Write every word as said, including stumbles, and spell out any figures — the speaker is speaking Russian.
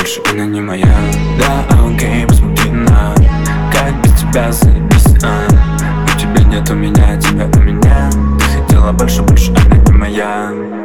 больше она не моя. Да, окей, посмотри на, как без тебя заебись, а. У тебя нет у меня, тебя у меня. Ты хотела больше, больше она не моя.